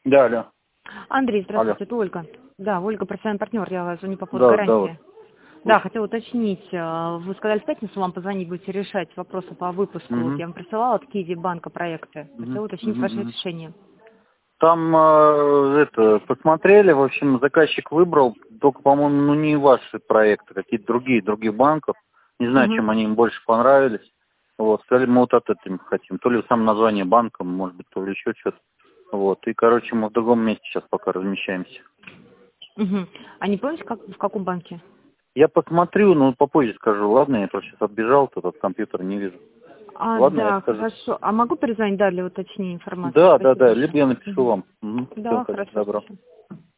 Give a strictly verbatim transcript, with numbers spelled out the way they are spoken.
Да, алло. Андрей, здравствуйте, Алло. это Ольга. Да, Ольга, профессиональный партнер, я звоню по поводу Да, да, вот. гарантии. Да, хотела уточнить, э, вы сказали, в пятницу вам позвонить, будете решать вопросы по выпуску. Вот Угу. я вам присылала от Киви банка проекты. Угу. Хотела уточнить Угу. ваше Угу. решение. Там э, это посмотрели, в общем, заказчик выбрал, только, по-моему, ну не ваши проекты, какие-то другие, других банков. Не знаю, Угу. чем они им больше понравились. Вот, сказали, мы вот от этого хотим. То ли сам название банка, может быть, то ли еще что-то. Вот, и, короче, мы в другом месте сейчас пока размещаемся. Угу. А не помните, как, в каком банке? Я посмотрю, но попозже скажу, ладно, я просто сейчас отбежал, тут от компьютера не вижу. А, Ладно, я да, скажу. хорошо. А могу перезвонить, да, для уточнения информации? Да, да, Спасибо да, либо большое. я напишу Мгм. вам. Угу. Все, Да, тогда хорошо, добро. спасибо.